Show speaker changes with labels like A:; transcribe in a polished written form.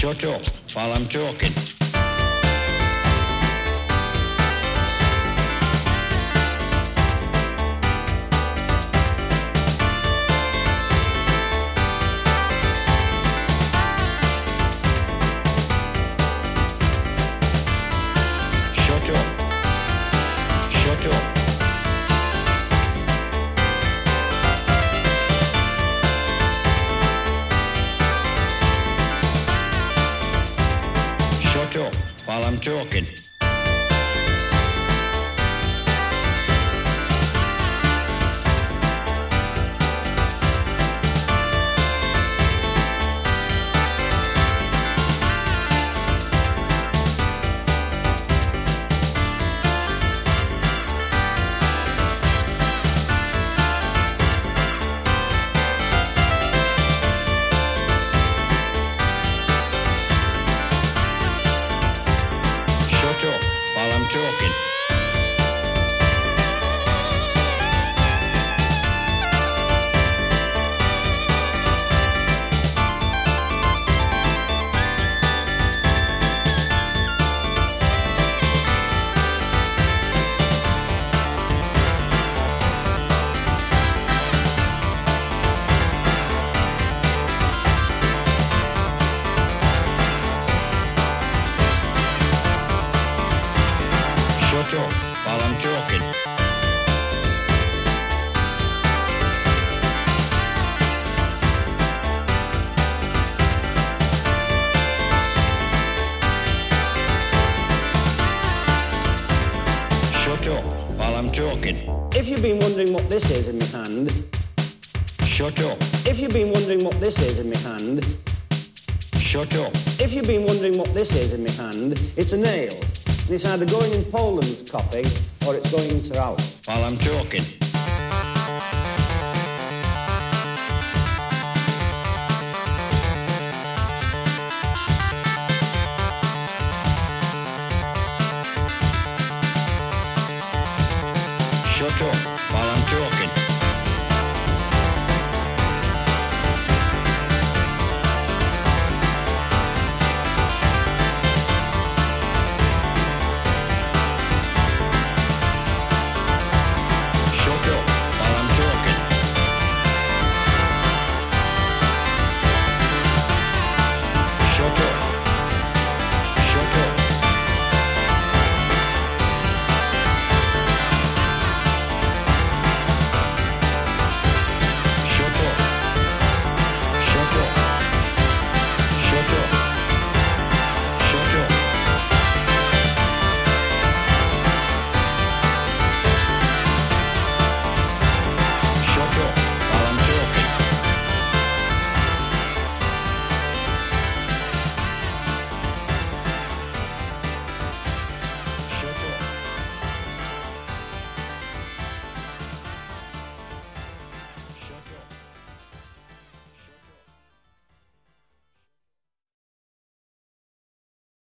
A: Shut up while I'm talking. Shut up. Shut up. Shut up while I'm talking. Shut up while I'm talking. Shut up while I'm talking. Shut up while I'm talking.
B: If you've been wondering what this is in my hand,
A: Shut up.
B: if you've been wondering what this is in my hand,
A: Shut up.
B: if you've been wondering what this is in my hand, it's a nail. And it's either going in Poland's coffee or it's going into Ralph.
A: While I'm talking.